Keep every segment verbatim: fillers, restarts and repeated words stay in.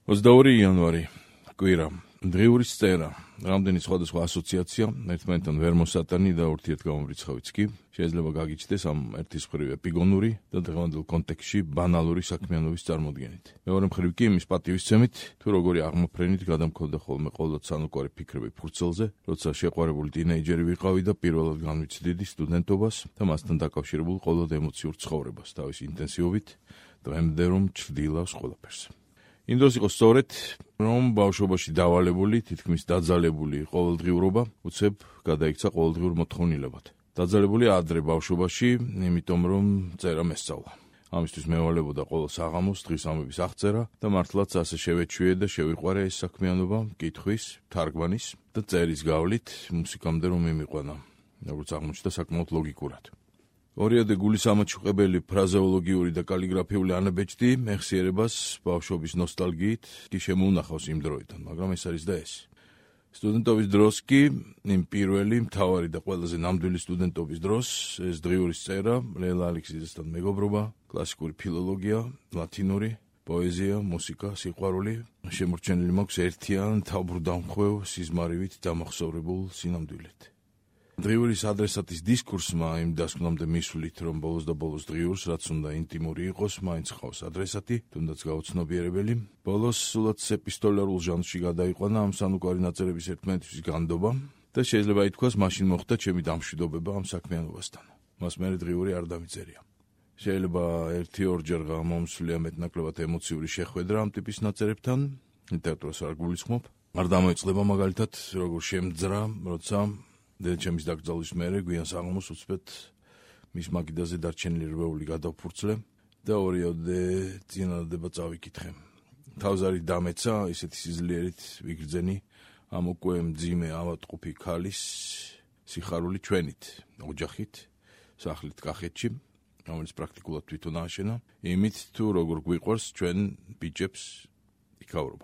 ოცდაორი იანვარი, კვირა, დღიურის წერა, რამდენი სხვადასხვა ასოციაცია, ერთმანეთთან ვერ მოსატანი და ურთიერთგამომრიცხავიც კი, შეიძლება გაგიჩნდეს ამ ერთის მხრივ ეპიგონური და დღევანდელ კონტექსტში ბანალური საქმიანობის წარმოდგენით. მეორე მხრივ კი იმის პატივისცემით, თუ როგორი აღმოფრენით გადამქონდა ხოლმე ყოველდღე სანუკვარი ფიქრები ფურცელზე, როცა შეყვარებული ტინეიჯერი ვიყავი და პირველად განვიცდიდი სტუდენტობას და მასთან დაკავშირებულ ყოველდღიურ ემოციურ ცხოვრებას, თავის ინტენსივობით, დღემდე რომ ჩრდილავს ყველაფერს. იმ დროს იყო სწორედ, რომ ბავშვობაში დავალებული, თითქმის დაძალებული ყოველდღიურობა უცებ გადაიქცა ყოველდღიურ მოთხოვნილებად. დაძალებული ადრე ბავშვობაში, იმიტომ რომ წერა მესწავლა. ამისთვის მევალებოდა ყოველ საღამოს დღისამების აღწერა და მართლაც ასე შევეჩვიე და შევიყვარე ეს საქმიანობა, კითხვის, თარგმანის და წერის გავლით მუსიკამდე რომ მიმიყვანა, როგორც აღმოჩნდა საკმაოდ ლოგიკურად. ორიოდე გულის ამაჩუყებელი ფრაზეოლოგიური და კალიგრაფიული ანაბეჭდი მეხსიერებას ბავშვობის ნოსტალგიით კი შემოუნახავს იმ დროიდან, მაგრამ ეს არის და ეს. სტუდენტობის დროს კი, იმ პირველი, მთავარი და ყველაზე ნამდვილი სტუდენტობის დროს, ეს დღიურის წერა, ლელა ალექსიძესთან მეგობრობა, კლასიკური ფილოლოგია, ლათინური, პოეზია, მუსიკა, სიყვარული, შემორჩენილი მაქვს ერთიან, თავბრუდამხვევ, სიზმარივით დამახსოვრებულ სინამდვილედ. დღიურის ადრესატის დისკურსმა იმ დასკვნამდე მისვლით, რომ ბოლოს და ბოლოს დღიურს, რაც უნდა ინტიმური იყოს, მაინც ხავს ადრესატი, თუნდაც გაუცნობიერებელი. ბოლოს სულაც ეპისტოლარულ ჟანრში გადაიყვანა ამ სანუკვარი ნაწერების ერთმანეთისთვის განდობა და შეიძლება ითქვას, მაშინ მოხდა ჩემი დამშვიდობება ამ საქმიანობასთან. მას მერე დღიური არ დამიწერია. შეიძლება ერთი ორჯერ გამომსვლია მეტნაკლებად ემოციური შეხვედრა ამ ტიპის ნაწერებთან, ლიტერატურას არ გულისხმობ. არ დამოიწყება მაგალითად, როგორ შემძრა, როცა დედაჩემის დაკრძალვის მერე გვიან საღამოს უცბად მის მაგიდაზე დარჩენილი რვეული გადავფურცლე და ორიოდე წინადადება წავიკითხე. თავზარი დამეცა, ისეთი სიძლიერით ვიგრძენი ამ უკვე მძიმე ავადმყოფი ქალის სიხარული ჩვენით, ოჯახით, სახლით კახეთში, რომელიც პრაქტიკულად თვითონ ააშენა, იმით თუ როგორ გვიყვარს ჩვენ ბიჭებს იქაურობა.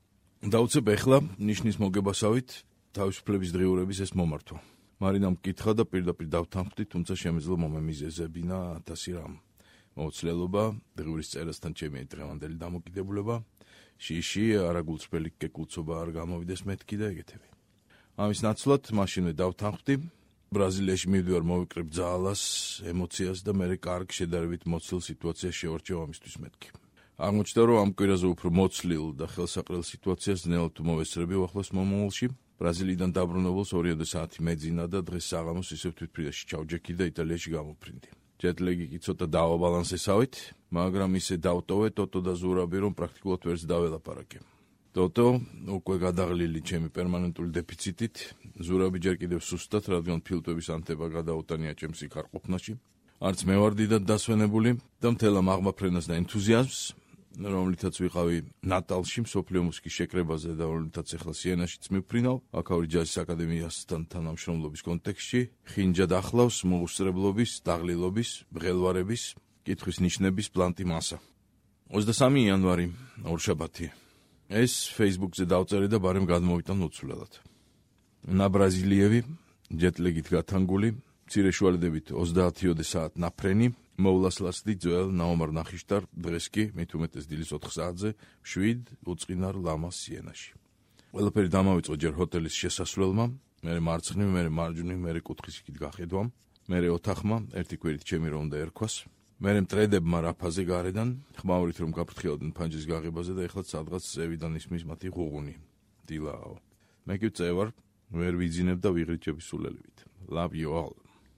დაუცებ ეხლა ნიშნის მოგებასავით თავისუფლების დღიურების ეს მომართვა. მარინამ მკითხა და პირდაპირ დავთანხმდი, თუმცა შემეძლო მომემიზეზებინა ათასი რამ. მოუცლელობა, დღიურის წერასთან ჩემი დღევანდელი დამოკიდებულება, შიში, არაგულწრფელი კეკულწობა არ გამოვიდეს მეთქი და ეგეთები. ამის ნაცვლად მაშინვე დავთანხმდი, ბრაზილიაში მივდივარ მოვიკრებ ძალას, ემოციას და მერე კარგ შედარებით მოცილ სიტუაციას შევარჩევ ამისთვის მეთქი. აღმოჩნდა, რომ ამ კვირაზე უფრო მოცლილ და ხელსაყრელ სიტუაციას ძნელად მოვესწრები უახლოს მომავალში. ბრაზილიიდან დაბრუნებულს ორიოდე საათი მეძინა და დღეს საღამოს ისევ თვითფრიდაში ჩავჯექი და იტალიაში გამოფრინდი. ჯეტლეგი კი ცოტა დავაბალანსესავით, მაგრამ ისე დავტოვე ტოტო და ზურაბი, რომ პრაქტიკულად ვერც დაველაპარაკე. ტოტო უკვე გადაღლილი ჩემი პერმანენტული დეფიციტით, ზურაბი ჯერ კიდევ სუსტად, რადგან ფილტვების ანთება გადაუტანია ჩემს სიქარყოფნაში. არც მე ვარ დიდად დასვენებული და მთელ ამ აღმაფრენას და ენთუზიაზმს, რომლითაც ვიყავი ნატალში მსოფლიო მუსიკის შეკრებაზე და რომლითაც ახლა სიენაშიც მივფრინავ, აქაური ჯაზის აკადემიასთან თანამშრომლობის კონტექსტში, ხინჯად ახლავს მოუსწრებლობის, დაღლილობის, მღელვარების, კითხვის ნიშნების პლანტი მასა. ოცდასამი იანვარი, ორშაბათი. ეს Facebook-ზე დავწერე და ბარემ გადმოვიტან უცვლელად. ნაბრაზილიევი, ჯეტლეგით გათანგული, მცირე შუალედებით ოცდაათიოდე საათ ნაფრენი, მოვლასლასდი ძველ ნაომარ ნახიშტარ, დღეს კი მით უმეტეს დილის ოთხ საათზე, შვიდ უწყინარ ლამას სიენაში. ყველაფერი დამავიწყო ჯერ ჰოტელის შესასვლელმა, მერე მარცხნივ, მერე მარჯვნივ, მერე კუთხის იქით გახედვამ, მერე ოთახმა, ერთი კვირით ჩემი რომ უნდა ერქვას, მერე მტრედებმა რაფაზე გარედან, ხმაურით რომ გაფრთხილდნენ ფანჯრის გაღებაზე და ეხლა სადღაც ზევიდან ისმის მათი ღუღუნი. დილაო. მე კი წევარ, ვერ ვიძინებ და ვიღრიჩები სულელივით. Love you all.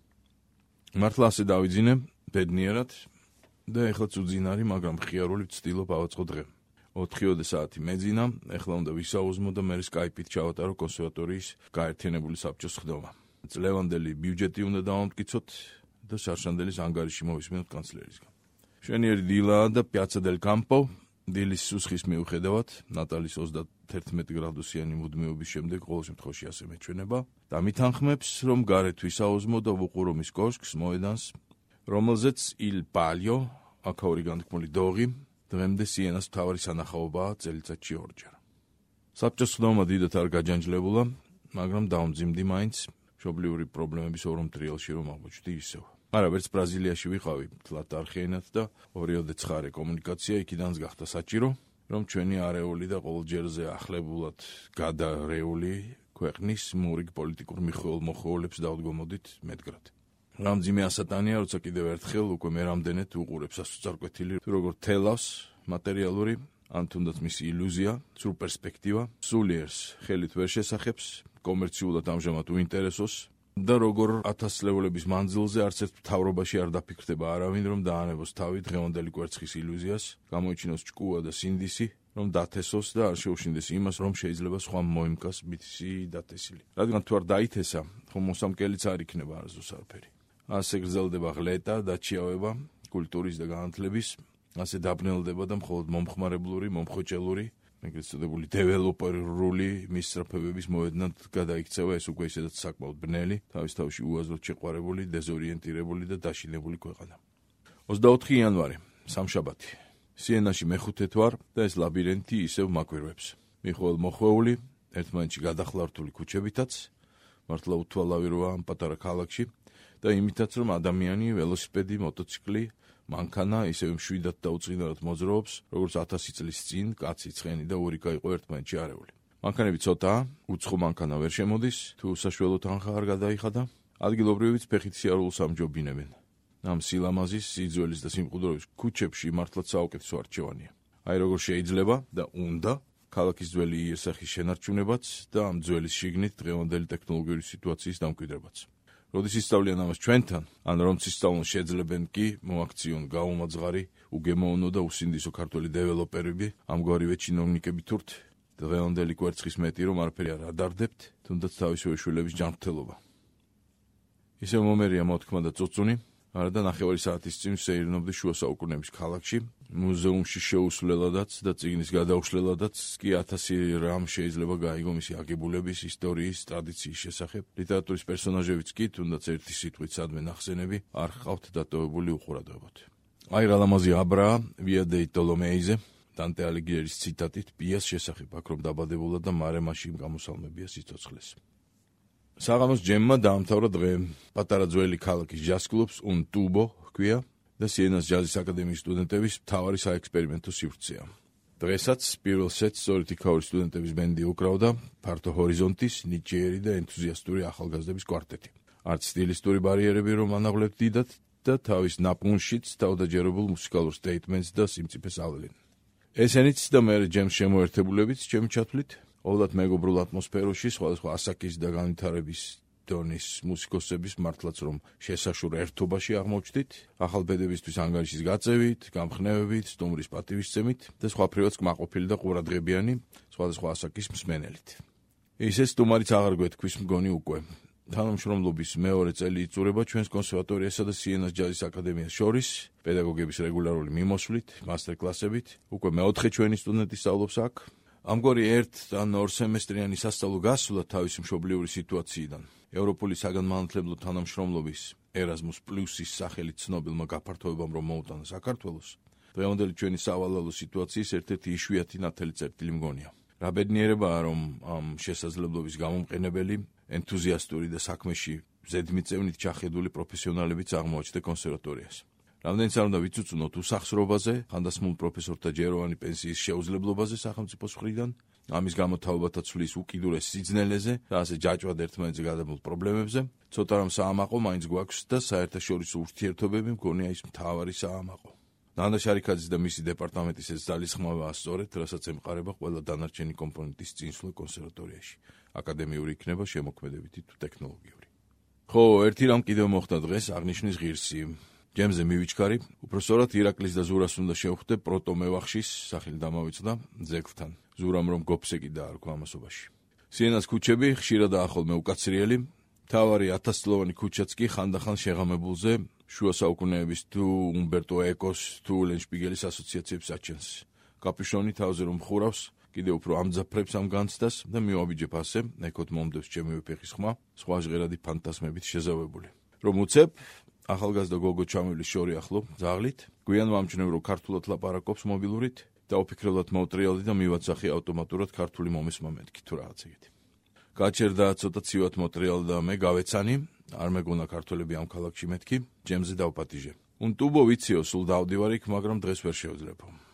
მართლა ასე დავიძინე, ბედნიერად და ეხლაც უძინარი, მაგრამ ხიარული ვცდილობ ავაწყო დღე. ოთხიოდე საათი მეძინა, ეხლა უნდა ვისაუზმო და მერე სკაიპით ჩავატარო კონსერვატორიის გაერთიანებული საბჭოს ხდომა. წლევანდელი ბიუჯეტი უნდა დავამტკიცოთ და შარშანდელის ანგარიში მოვისმინოთ კანცლერისგან. მშვენიერი დილაა და პიაცა დელ კამპო, დილის სუსხის მიუხედავად, ნატალის ოცდაერთმეტი გრადუსიანი მუდმივობის შემდეგ ყოველ შემთხვევაში ასე მეჩვენება და მითანხმებს, რომ გარეთ ვისაუზმო და ვუყურო მის კოშკს მოედანს, რომელზეც Il Palio, აქაური განთქმული დოღი, დღემდე სიენას მთავარი სანახაობაა წელიწადში ორჯერ. საბჭოს ხდომა დიდად არ გაჯანჯლებულა, მაგრამ დაუმძიმდი მაინც მშობლიური პრობლემების ორ მტრიალში რომ აღმოჩნდი ისევ. არა, ვერც ბრაზილიაში ვიყავი, თლათ არხიანად და ორიოდე ცხარე კომუნიკაცია იქიდანაც გახდა საჭირო, რომ ჩვენი არეული და ყოველჯერზე ახლებულად გადარეული ქვეყნის მურიგ პოლიტიკურ მიხეულ-მოხეულებს დავდგომოდით მეტგრად. Რამდენიმე ასატანია, როცა კიდევ ერთხელ უკვე მე რამდენად უყურებს ასოწარკვეთილი, თუ როგორ თელავს მატერიალური, ან თუნდაც მისი ილუზია, სრულ პერსპექტივა, სულიერს ხელით ვერ შესახებს, კომერციულად ამჟამად უინტერესოს და როგორ ათასწლეულების მანძილზე არც ერთ მთავრობაში არ დაფიქრდება არავინ, რომ დაანებოს თავი დღევანდელი კვერცხის ილუზიას, გამოიჩინოს ჭკუა და სინდისი, რომ დათესოს და არ შეუშინდეს იმას, რომ შეიძლება სხვა მოიმკას მისი დათესილი. რადგან თუ არ დაითესა, ხომ მოსამკელიც არ იქნება არასდროს არაფერი. ასე გრძელდება ღლეტა და ჩიავება კულტურის და განათლების, ასე დაბნელდება და მხოლოდ მომხმარებლური, მომხოჭელური, ეგრეთ წოდებული დეველოპერული მისწრაფებების მოედნად გადაიქცევა ეს უკვე ისედაც საკმაოდ ბნელი, თავის თავში უაზროდ შეყვარებული, დეზორიენტირებული და დაშინებული ქვეყანა. ოცდაოთხი იანვარი, სამშაბათი. სიენაში მეხუთე თვარ და ეს ლაბირინთი ისევ მაკვირვებს. მიხეულ მოხვეული, ერთმანეთში გადახლართული ქუჩებითაც, მართლა უთვალავი როა ამ პატარა ქალაქში და იმითაც რომ ადამიანი, ველოსიპედი, მოტოციკლი, მანქანა ისევ მშვიდად და უწყინარად მოძრაობს, როგორც ათასი წლის წინ კაცი, ცხენი და ურიკა იყო ერთმანეთში არეული. მანქანები ცოტაა, უცხო მანქანა ვერ შემოდის, თუ საშუალო თანხა არ გადაიხადა, ადგილობრივიც ფეხით სიარულს ამჯობინებენ. ამ სილამაზის, სიძველის და სიმყუდროების ქუჩებში მართლაც საუკეთესო არჩევანია. აი როგორ შეიძლება და უნდა ქალაქის ძველი იერსახის შენარჩუნებაც და ამ ძველის შიგნით დღევანდელი ტექნოლოგიური სიტუაციის დამკვიდრებაც. როდის ისწავლიან ამას ჩვენთან, ან რომც ისწავლონ შეძლებენ კი მოაქციონ გაუმაძღარი, უგემოვნო და უსინდისო ქართველი დეველოპერები, ამგვარივე ჩინოვნიკები თურთ, დღევანდელი კვერცხის მეტი რომ არაფერი არ ადარდებთ, თუნდაც თავისივე შვილების ჯანმრთელობა. ისევ მომერია მოთქმა და წუწუნი, არადა ნახევარი საათის წინ ვსეირნობდი შუა საუკუნეების ქალაქში, მუზეუმში შეუსვლელადაც და წიგნის გადაუშლელადაც კი ათასი რამ შეიძლება გაიგო მისი აგებულების, ისტორიის, ტრადიციის შესახებ. ლიტერატურის პერსონაჟებიც კი, თუნდაც ერთი სიტყვით სადმე ნახსენები, არ ჰყავთ დატოვებული უყურადღებოდ. აი რა ლამაზი აბრაა ვია დეი ტოლომეიზე, დანტე ალიგიერის ციტატით პიას შესახებ, აქ რომ დაბადებულა და მარემაში გამოსალმებია სიცოცხლეს. საღამოს ჯემმა დაამთავრა დღე. პატარა ძველი ქალაქის ჯაზ კლუბს un tubo ჰქვია და სიენას ჯაზის აკადემიის სტუდენტების მთავარი საექსპერიმენტო სივრცეა. დღესაც პირველ სეტს სწორედ იქაური სტუდენტების ბენდი უკრავდა ფართო ჰორიზონტის, ნიჭიერი და ენთუზიასტური ახალგაზრდების კვარტეტი. არც სტილისტური ბარიერები რომ ანაღლებთ დიდად და თავის ნაპუნშიც თავდაჯერებულ მუსიკალურ სტეიტმენტს და სიმწიფეს ავლენ. ესენიც და მე ჯემს შემოერთებულებიც ჩემი ჩათვლით ყოველად მეგობრულ ატმოსფეროში სხვადასხვა ასაკის და განვითარების დონის მუსიკოსების მართლაც რომ შესაშურ ერთობაში აღმოჩნდით, ახალ ბედებისთვის ანგარიშის გაწევით, გამხნევებით, სტუმრის პატივისცემით და სხვაფრივაც კმაყოფილი და ყურადღებიანი სხვადასხვა ასაკის მსმენელით. ისე სტუმარიც აღარ გვეთქვის მგონი უკვე. თანამშრომლობის მეორე წელი იწურება ჩვენს კონსერვატორიასა და სიენას ჯაზის აკადემიას შორის, პედაგოგების რეგულარული მიმოსვლით, მასტერკლასებით, უკვე მეოთხე ჩვენი სტუდენტი სწავლობს აქ. ამგვარი ერთ ან ორ სემესტრიანი სასწავლო გასვლა თავისი მშობლიური სიტუაციიდან ევროპული საგანმანათლებლო თანამშრომლობის Erasmus Plus-ის სახელით ცნობილმა გაფართოებამ რომ მოუტანა საქართველოს, დღევანდელი ჩვენი სავალალო სიტუაციის ერთ-ერთი იშვიათი ნათელი წერტილი მგონია. რა ბედნიერებაა, რომ ამ შესაძლებლობის გამომყენებელი, ენთუზიასტური და საქმეში ზედმიწევნით ჩახედული პროფესიონალებიც აღმოაჩნდა კონსერვატორიას. რამდენიც არ უნდა ვიცუცუნოთ უსახსრობაზე, ხანდასმულ პროფესორთა ჯეროვანი პენსიის შეუძლებლობაზე სახელმწიფოს მხრიდან, ამის გამო თაობათა ცვლის უკიდურეს სიძნელეზე და ასე ჯაჭვად ერთმანეთზე გადაბმულ პრობლემებზე, ცოტა რამ საამაყო მაინც გვაქვს და საერთაშორისო ურთიერთობები მგონია ის მთავარი საამაყო. ნანა შარიქაძის და მისი დეპარტამენტის ეს ძალისხმევაა სწორედ, რასაც ემყარება ყველა დანარჩენი კომპონენტის წინსვლა კონსერვატორიაში. აკადემიური იქნება შემოქმედებითი თუ ტექნოლოგიური. ხო, ერთი რამ კიდევ მოხდა დღეს, აღნიშნის ღირსი. ჯემზე მივიჩქარი, უпроსორად ირაკლის და ზურას უნდა შევხვდე პროტომევახშის სახელი დამავიწყდა ძეგლთან. ზურამ რომ გოფსეკი დაარქვა ამასობაში. სიენას ქუჩები ხშირად ახოლმე უკაცრიელი, მთავარი ათასწლოვანი ქუჩაც კი ხანდახან შეღამებულზე შუა საუკუნეების თუ უმბერტო ეკოს თუ ლენშპიგელის ასოციაციებს აჩენს. კაპიშონი თავზე რომ ხურავს, კიდევ უფრო ამძაფრებს ამ განცდას და მივაბიჯებ ასე, ეკოთ მომდევს ჩემივე ფეხის ხმა, სხვა ჟღერადი ფანტასმებით შეზავებული. რომ უცებ ახალგაზრდა გოგო ჩამივლის შორი ახლო ძაღლით, გვიან ვამჩნევ რომ ქართულად ლაპარაკობს მობილურით და უფიქრებლად მოვტრიალდი და მივაცახი ავტომატურად ქართული მომესმა მეთქი თუ რაღაც ეგეთი. გაჩერდა ცოტა ცივად მოტრიალდა და მე გავეცანი, არ მეგონა ქართველები ამ ქალაქში მეთქი, ჯემზე დავპატიჟე. Un tubo ვიციო, სულ დავდივარ იქ, მაგრამ დღეს ვერ შევძლებო.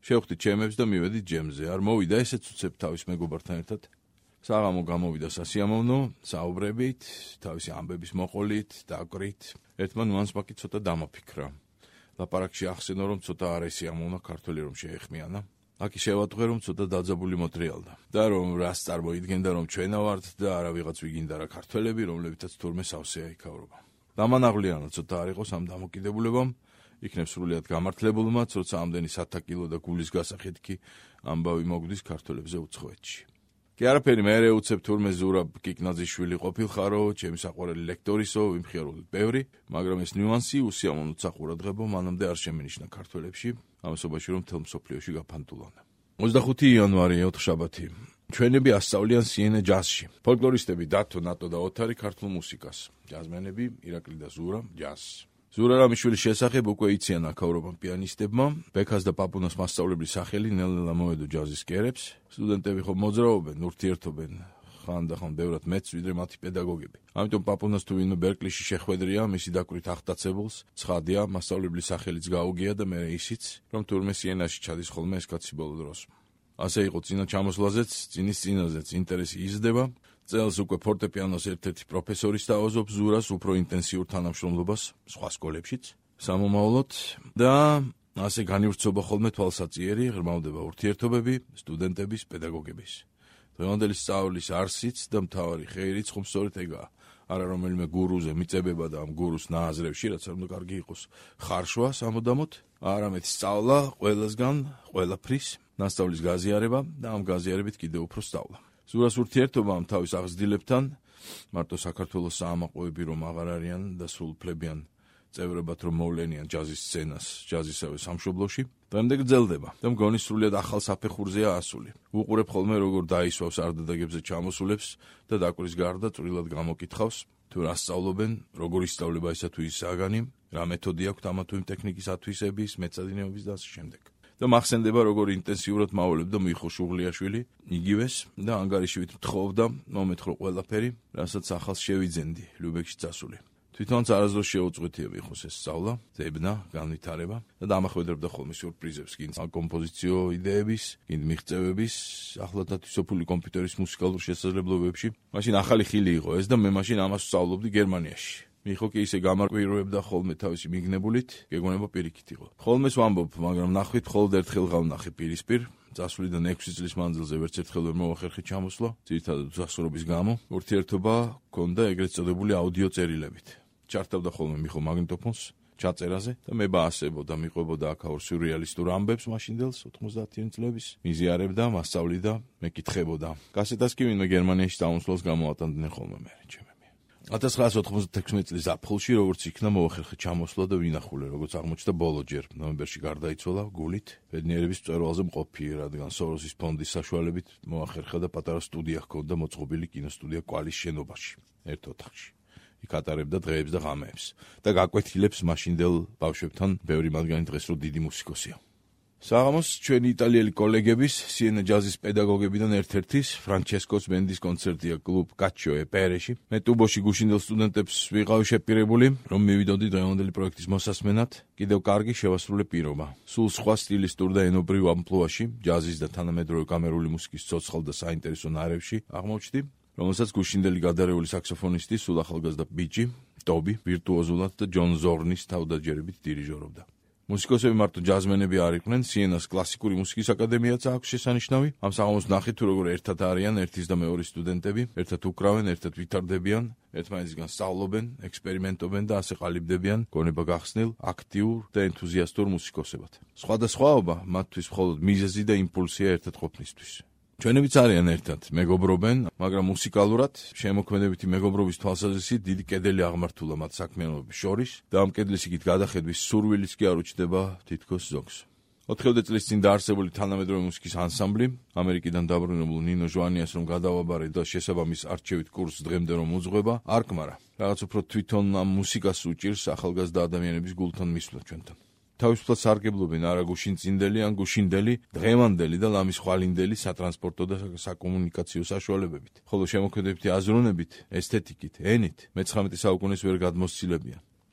შევხვდით ჩემებს და მივედით ჯემზე. არ მოვიდა ესეც უცებ თავის მეგობართან ერთად. საღამო გამოვიდა სასიამოვნო, საუბრებით, თავისი ამბების მოყოლით, დაკვრით. ერთმა ნუანსმა კი ცოტა დამაფიქრა. ლაპარაკში ახსენო, რომ ცოტა არ ესიამოვნა ქართველი რომ შეეხმიანა. აქ შევატყვე, რომ ცოტა დაძაბული მოტრიალდა. და რომ რას წარმოიდგენდა, რომ ჩვენა ვართ და არა ვიღაც ვიგინდა რა ქართველები, რომლებიცაც თურმე სავსეა იქავრობა. დამანაღლიანა ცოტა არ იყოს ამ დამოკიდებულებამ, იქნებ სრულიად გამართლებულმაც, როცა ამდენი სათაკილო და გულის გასახით კი ამბავი მოგდის ქართველებზე უცხოეთში. კი არაფერი მე ეუცებ თურმე ზურაბ კიკნაძიშვილი ყოფილხარო, ჩემი საყვარელი ლექტორისო, ვიმხიარულით ბევრი, მაგრამ ეს ნიუანსი უსიამოვნო საყურადღებო მანამდე არ შემენიშნა ქართველებში, ამასობაში რომ მთელ მსოფლიოში გაფანტულანა. ოცდახუთი იანვარი ოთხშაბათი. ჩვენები ასწავლიან სიენე ჯაზში. ფოლკლორისტები დათო, ნატო და ოთარი ქართულ მუსიკას. ჯაზმენები ირაკლი და ზურა ჯაზს. ზურა რამიშვილის შესახებ უკვე იციან აქაურობამ პიანისტებმა, ბექას და პაპუნას მასწავლებლის სახელი ნელ-ნელა მოედო ჯაზის კერებს. სტუდენტები ხომ მოძრაობენ, ურთიერთობენ, ხან და ხან ბევრად მეც ვიდრე მათი პედაგოგები. ამიტომ პაპუნას თუ ვინმე ბერკლიში შეხვედრია, მისი დაკვირით აღტაცებულს, ცხადია, მასწავლებლის სახელიც გაუგია და მე ისიც, რომ თურმე სიენაში ჩადის ხოლმე ეს კაცი ბოლო დროს. ასე იყო წინა ჩამოსვლაზეც, წინის წინაზეც ინტერესი იზრდება. წელს უკვე ფორტეპიანოს ერთ-ერთი პროფესორი სთავაზობს ზურას უფრო ინტენსიურ თანამშრომლობას სხვა სკოლებშიც, სამომავლოდ და ასე განივრცობა ხოლმე თვალსაწიერი, ღრმავდება ურთიერთობები სტუდენტების, პედაგოგების. დღევანდელი სწავლის არსიც და მთავარი ხეირიც ხომ სწორედ ეგაა. არა რომელიმე გურუზე მიწებება და ამ გურუს ნააზრევში, რაც არ უნდა კარგი იყოს, ხარშვა სამუდამოდ, არამედ სწავლა ყველასგან, ყველაფრის, ნასწავლის გაზიარება და ამ გაზიარებით კიდევ უფრო სწავლა. ზურას ურთიერთობა ამ თავის აღზრდილებთან, მარტო საქართველოს საამაყოები რომ აღარ არიან და სრულფლებიან წევრებად რომ მოვლენიან ჯაზის სცენას, ჯაზისავე სამშობლოში, დღემდე გრძელდება და მგონი სრულიად ახალ საფეხურზეა ასული. უყურებ ხოლმე როგორ დაისვავს არდადეგებზე ჩამოსულებს და დაკვრის გარდა წვრილად გამოკითხავს, თუ რა სწავლობენ, როგორ ისწავლება ისა თუ ის საგანი, რა მეთოდი აქვთ ამა თუ იმ ტექნიკის ათვისების, მეცადინეობის და ასე შემდეგ. და მახსენდება როგორ ინტენსიურად მაულებდა მიხო შუღლიაშვილი, იგივეს და ანგარიშივით მთხოვდა, მომეთხოვ ყველაფერი, რასაც ახალს შევიძენდი, ლიუბექში წასული. თვითონაც არასდროს შეუწყვეტია მიხოს ეს სწავლა, ზებნა, განვითარება და დამახვედრებდა ხოლმე სიურპრიზებს, კიდ კომპოზიციო იდეების, კიდ მიღწევების, ახლად ათვისებული კომპიუტერის მუსიკალურ შესაძლებლობებში. მაშინ ახალი ხილი იყო ეს და მე მაშინ ამას ვსწავლობდი გერმანიაში. მიხო კი ისე გამარკვირვებდა ხოლმე თავისი მიგნებულით, გეგონება პირიქით იყო. ხოლმეს ვამბობ, მაგრამ ნახვით მხოლოდ ერთხელ გავნახე პირისპირ. წასვლიდან ექვსი წლის მანძილზე ვერც ერთხელ ვერ მოვახერხე ჩამოსვლა, ძირითადად უსახსრობის გამო. ურთიერთობა ჰქონდა ეგრეთ წოდებული აუდიო წერილებით. ჩართავდა ხოლმე მიხო მაგნიტოფონს ჩაწერაზე და მე ბაასებოდა, მიყვებოდა აქაურ სიურრეალისტურ ამბებს მაშინდელს ოთხმოცდაათი წლების, მიზიარებდა, მასწავლიდა, მეკითხებოდა. კასეტას კი ვინმე გერმანიაში დაუნსვლას გამოატანდნენ ხოლმე მე ჩემი. ათას ცხრაასი ოთხმოცდათექვსმეტი წლის აპრილში, როგორც იქნა მოვახერხე ჩამოსვლა და ვინახულე, როგორც აღმოჩნდა ბოლოჯერ, ნოემბერში გარდაიცვალა გულით, ბედნიერების მწვერვალზე მყოფი, რადგან სოროსის ფონდის საშუალებით მოახერხა და პატარა სტუდია ჰქონდა მოწყობილი კინოსტუდია კვალის შენობაში, ერთ ოთახში. იქ ატარებდა დღეებს და ღამეებს და გაკვეთილებს მაშინდელ ბავშვებთან, ბევრი მათგანი დღეს რო დიდი მუსიკოსია. საღამოს ჩვენი იტალიელი კოლეგების, სიენა ჯაზის პედაგოგებიდან ერთ-ერთის, ფრანჩესკოს ბენდის კონცერტია კლუბ კაჩიო ეპერეში. მე ტუბოში გუშინდელ სტუდენტებს ვიყავი შეპირებული, რომ მივიდოდი დღევანდელი პროექტის მოსასმენად, კიდევ კარგი შევასრულე პირობა. სულ სხვა სტილისტურ და ენობრივ ამპლუაში, ჯაზის და თანამედროვე კამერული მუსიკის ცოცხალ და საინტერესო ნარევში აღმოჩნდი, რომელსაც გუშინდელი გადარეული საქსოფონისტი, სულ ახალგაზრდა ბიჭი, ტობი, ვირტუოზულად და ჯონ ზორნის თავდაჯერებით დირიჟორობდა. მუსიკოსები მარტო ჯაზმენები არ იყვნენ, სიენას კლასიკური მუსიკის აკადემიაც აქვს შესანიშნავი. ამ საღამოს ნახეთ თუ როგორ ერთად არიან ერთის და მეორის სტუდენტები, ერთად უკრავენ, ერთად ვითარდებიან, ერთმანეთისგან სწავლობენ, ექსპერიმენტობენ და ასე ყალიბდებიან გონება გახსნილ, აქტიურ და ენთუზიასტურ მუსიკოსებად. სხვადასხვაობა მათთვის მხოლოდ მიზეზი და იმპულსია ერთად ყოფნისთვის. ჩვენებიც არიან ერთად, მეგობრობენ, მაგრამ მუსიკალურად შემოქმედებითი მეგობრობის თვალსაზრისით დიდი კედელი აღმართულა მათ საქმიანობების შორის და ამ კედლის იქით გადახედვის სურვილიც კი არ უჩნდება თითქოს ზოგს. ოთხმოცდაათი წლის წინ დაარსებული თანამედროვე მუსიკის ანსამბლი, ამერიკიდან დაბრუნებულ ნინო ჟვანიას რომ გადავაბარე და შესაბამის არჩევით კურსს დღემდე რომ უძღვება, არ კმარა. რაღაც უფრო თვითონ ამ მუსიკას უჭირს ახალგაზრდა ადამიანების გულთან მისვლა ჩვენთან. თავისუფლად სარგებლობენ არა გუშინწინდელი ან გუშინდელი, დღევანდელი და ლამის ხვალინდელი სატრანსპორტო და საკომუნიკაციო საშუალებებით. ხოლო შემოქმედებითი აზროვნებით, ესთეტიკით, ენით მეცხრამეტე საუკუნეს ვერ გადმოსცილებიან.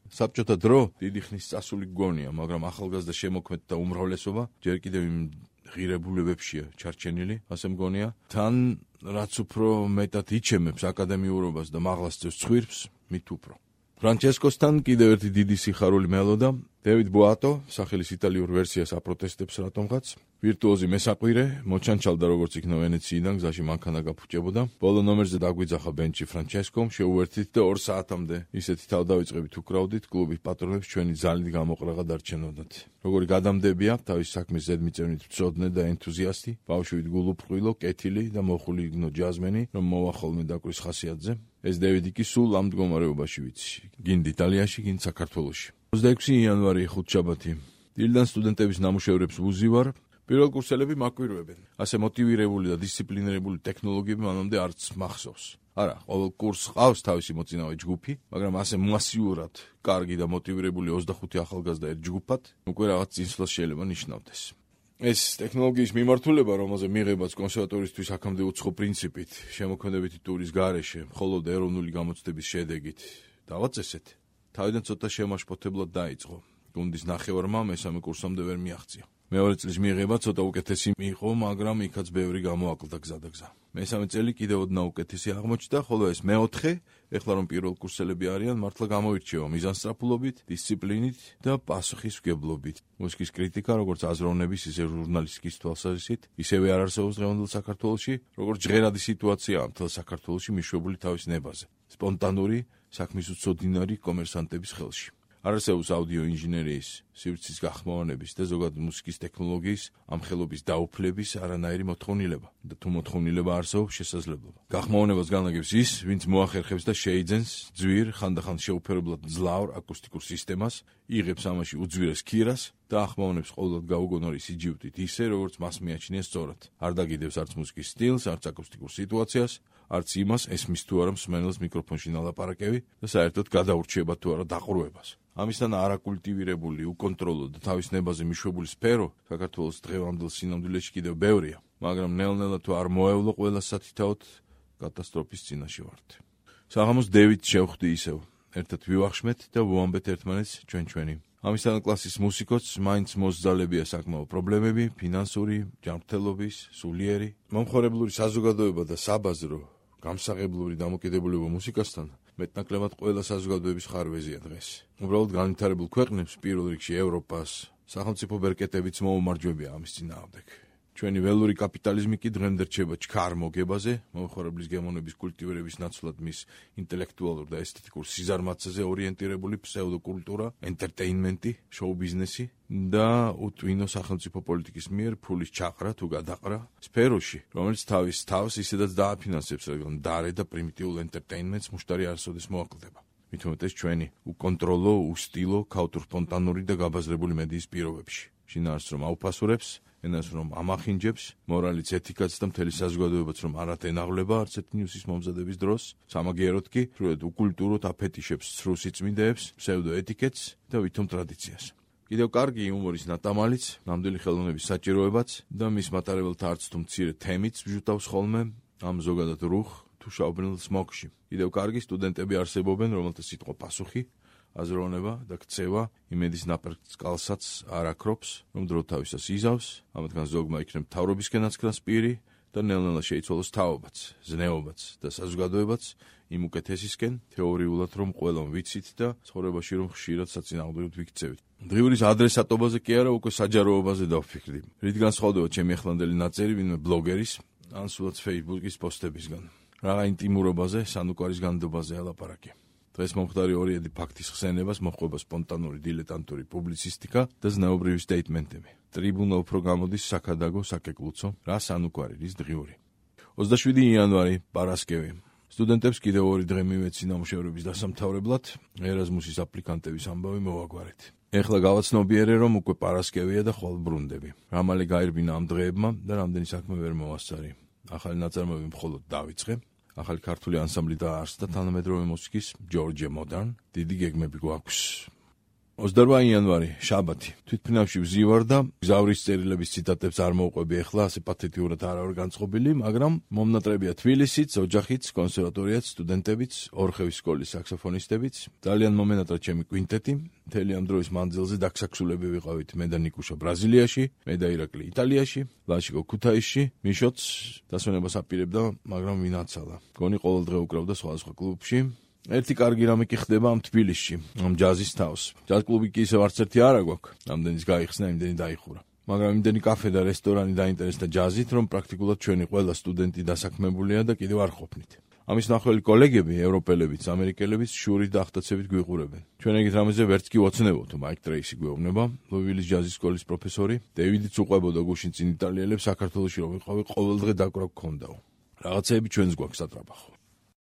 საბჭოთა დრო დიდი ხნის წასული გონია, მაგრამ ახალგაზრდა შემოქმედთა უმრავლესობა ჯერ კიდევ იმ ღირებულებებშია ჩარჩენილი, ასე მგონია. თან რაც უფრო მეტად იჩემებს აკადემიურობას და მაღლა სწევს ცხვირს, მით უფრო. ფრანჩესკოსთან კიდევ ერთი დიდი სიხარული მელოდა. დევიდ ბოატო სახელის იტალიურ ვერსიას აპროტესტებს რატომღაც. ვირტუოზი მესაყვირე, მოჩანჩალდა როგორც იქნა ვენეციიდან, გზაში მანქანა გაფუჭებოდა. ბოლო ნომერზე დაგვიძახა ბენჩი ფრანჩესკომ, შეუერთდით და ორ საათამდე ისეთი თავდავიწყებით უკრავდით, კლუბის პატრონებს ჩვენი ძალით გამოყრაღა დარჩენოდათ. როგორი გადამდებია, თავის საქმის ზედმიწევნით მწოდნე და ენთუზიასტი, ბავშვით გულუბრყვილო, კეთილი და მოხული იგნო ჯაზმენი, რომ მოვა ხოლმე დაკვრის ხასიათზე. ეს დევიდი კი სულ ამ მდგომარეობაში ვიცი. გინდ იტალიაში, გინდ საქართველოში. ოცდაექვსი იანვარი ხუთშაბათი. დილიდან სტუდენტების ნამუშევრებს ვუზივარ. პირველ კურსელები მაკვირვებენ. ასე მოტივირებული და დისციპლინირებული ტექნოლოგიები მანამდე არც მახსოვს. არა, ყოველ კურსს ყავს თავისი მოწინავე ჯგუფი, მაგრამ ასე მასიურად კარგი და მოტივირებული ოცდახუთი ახალგაზრდა ერთ ჯგუფად უკვე რაღაც წინსვლას შეიძლება ნიშნავდეს. ეს ტექნოლოგიის მიმართულება, რომელზე მიღებაც კონსერვატორისთვის აქამდე უცხო პრინციპით, შემოქმედებითი ტურის გარეშე, მხოლოდ ეროვნული გამოცდების შედეგით დავაწესეთ. თავიდან ცოტა შემაშფოთებლად დაიწყო. გუნდის ნახევარმა მესამე კურსამდე ვერ მიაღწია. მეორე წლის მიღება ცოტა უკეთესი იყო, მაგრამ იქაც ბევრი გამოაკლდა გზადაგზა. მესამე წელი კიდევ ოდნავ უკეთესი აღმოჩნდა, ხოლო ეს მეოთხე, ეხლა რომ პირველ კურსელები არიან, მართლა გამოირჩევა მიზანსწრაფულობით, დისციპლინით და პასუხისმგებლობით. მუსიკის კრიტიკა, როგორც აზროვნების, ისე ჟურნალისტიკის თვალსაზრისით, ისევე არ არსებობს დღევანდელ საქართველოში, როგორც ჟღერადი სიტუაციაა მთელ საქართველოში მიშვებული თავის ნებაზე. სპონტანური, საქმის უცოდინარი კომერსანტების ხელში. არ არსებობს აუდიო ინჟინერიის, სივრცის გახმოვანების და ზოგადად მუსიკის ტექნოლოგიის ამ ხელობის დაუფლების არანაირი მოთხოვნილება და თუ მოთხოვნილება არსებობს შესაძლებლობა. გახმოვანებას განაგებს ის, ვინც მოახერხებს და შეიძენს ძვირ, ხანდახან შეუფერებლად ძლავრ აკუსტიკურ სისტემას, იღებს ამაში უძვირეს ქირას და ახმოვანებს ყოველად გაუგონორი სიჯიუტით ისე, როგორც მას მიაჩნია სწორად. არ დაგიდევს არც მუსიკის სტილს, არც აკუსტიკურ სიტუაციას, არც იმას, ესმის თუ არა მსმენელს მიკროფონში ნალაპარაკები და საერთოდ გადაურჩება თუ არა დაყრუებას. ამისთან არაკულტივირებული, უკონტროლო და თავის ნებაზე მიშვებული სფერო საქართველოს დღევანდელ სინამდვილეში კიდევ ბევრია, მაგრამ ნელ-ნელა თუ არ მოევლო ყველა სათითაოდ კატასტროფის წინაშე ვართ. საღამოს დევიდ შევხვდი ისევ. ერთად ვივახშმეთ და ვუამბეთ ერთმანეთს ჩვენ-ჩვენი. ამისთან კლასის მუსიკოსს მაინც მოსძალებია საკმაო პრობლემები, ფინანსური, ჯანმრთელობის, სულიერი, მომხმარებლური საზოგადოება და საბაზრო, გამსაღებლური დამოკიდებულება მუსიკასთან მეტნაკლებად ყველა საზოგადოების ხარვეზია დღეს. უბრალოდ განვითარებულ ქვეყნებს, პირველ რიგში ევროპას, სახელმწიფო ბერკეტებიც მოუმარჯვებია ამის წინააღმდეგ. ჩვენი ველური კაპიტალიზმი კი დღემდე რჩება ჩქარ მოგებაზე, მომხმარებლის გემოვნების კულტივირების ნაცვლად მის ინტელექტუალურ და ესთეტიკურ სიზარმაცეზე ორიენტირებული ფსევდოკულტურა, ენტერტეინმენტი, შოუ-ბიზნესი და უტვინო სახელმწიფო პოლიტიკის მიერ ფულის ჩაყრა თუ გადაყრა სფეროში, რომელიც თავის თავს ისედაც დააფინანსებს, რადგან დარე და პრიმიტიულ ენტერტეინმენტს მუშტარი არასოდეს მოაკლდება. მით უმეტეს ჩვენი უკონტროლო, უსტილო, ქაუთურ-სპონტანური და გაბაზრებული მედიის პირობებში. შინაარსს რომ აუფასურებს, ენას რომ ამახინჯებს, მორალიც, ეთიკაც და მთელი საზოგადოებაც რომ არ ათენაღლება არც ერთ ნიუსის მომზადების დროს, სამაგიეროდ კი სრულად უკულტუროდ აფეტიშებს ცრუ სიწმინდეებს, ფსევდოეთიკეტს და ვითომ ტრადიციას. კიდევ კარგი იუმორის ნატამალიც, ნამდვილი ხელოვნების საჭიროებაც და მის მატარებელთა არც თუ მცირე თემიც ვჟუტავს ხოლმე ამ ზოგადად რუხ თუ შავბნელ სმოგში. კიდევ კარგი სტუდენტები არსებობენ, რომელთა სიტყვა პასუხი, აზროვნება და ქცევა იმედის ნაპერწკალსაც არ აკრობს, რომ დრო თავისას იზავს, ამათგან ზოგმა იქნებ მთავრობისკენაც ქრას პირი და ნელ-ნელა შეიცვალოს თაობაც, ზნეობაც და საზოგადოებაც იმ უკეთესისკენ, თეორიულად რომ ყველამ ვიცით და ცხოვრებაში რომ ხშირად საწინააღმდეგოდ ვიქცევით. დღიურის ადრესატობაზე კი არა, უკვე საჯაროობაზე დავფიქრდი. რით განსხვავდება ჩემი ახლანდელი ნაწერი ვინმე ბლოგერის, ან სულაც Facebook-ის პოსტებისგან. რაღა ინტიმურობაზე, სანუკვარის განდობაზე ელაპარაკე. დღეს მომხდარი ორიედი ფაქტის ხსენებას მოჰყვება სპონტანური დილეტანტური პუბლიცისტიკა და ზნეობრივი სტეიტმენტები. ტრიბუნა უფრო გამოდის საქადაგო, საკეკლუცო, რა სანუკვარი, რის დღიური. ოცდაშვიდი იანვარი, პარასკევი. სტუდენტებს კიდევ ორი დღე მივეცი ნამუშევრების დასამთავრებლად, ერაზმუსის აპლიკანტების ამბავი მოვაგვარეთ. ეხლა გავაცნობიერე, რომ უკვე პარასკევია და ხვალ ბრუნდები. რა მალე გაირბინა ამ დღეებმა და რამდენი საქმე ვერ მოვასწარი. ახალი ნაწარმოები მხოლოდ დავიწყე. ახალი ქართული ანსამბლი დაარსდა თანამედროვე მუსიკის ჯორჯია მოდარნ. დიდი გეგმები გვაქვს. ოცდაორბაი იანვარი, შაბათი. თვითფრინავში ვზივარ და გზავრის წერილების ციტატებს არ მოვყვები ახლა, ასე პათეტიურად არ არის განწყობილი, მაგრამ მომნატრებია თბილისიც, ოჯახიც, კონსერვატორიაც, სტუდენტებიც, ორხევის სკოლის საქსოფონისტებიც. ძალიან მომენატრა ჩემი კვინტეტი. მთელი ამ დროის მანძილზე დაქსაქსულები ვიყავით მე და ნიკუშა ბრაზილიაში, მე და ირაკლი იტალიაში, ლაშიკო ქუთაისში, მიშოც დასვენებას აპირებდა, მაგრამ ვინ აცალა. გონი ყოველდღე უკრავდა სხვადასხვა კლუბში. ერთი კარგი რამე კი ხდება ამ თბილისში, ამ ჯაზის თავს. ჯაზ კლუბი კი ისევ არც ერთი არა გვაქვს. ამდენის გაიხსნა, იმდენი დაიხურა. მაგრამ იმდენი კაფე და რესტორანი დაინტერესდა ჯაზით, რომ პრაქტიკულად ჩვენი ყველა სტუდენტი დასაქმებულია და კიდევ არ ყოფნით. ამის ნახველი კოლეგები, ევროპელებიც, ამერიკელებიც შურით და ახტაცებით გვიყურებენ. ჩვენ ეგეთ რამეზე ვერც კი ვოცნებობთ, მაიკ ტრეისი გვეუბნება, ლუივილის ჯაზის სკოლის პროფესორი. დეივიდიც უყვებოდა გუშინ წინ იტალიელებს საქართველოში რომ ვიყავი, ყოველდღე დაკვრა გქონდაო. რაღაცეები ჩვენს გვაქვს სატრაბახო.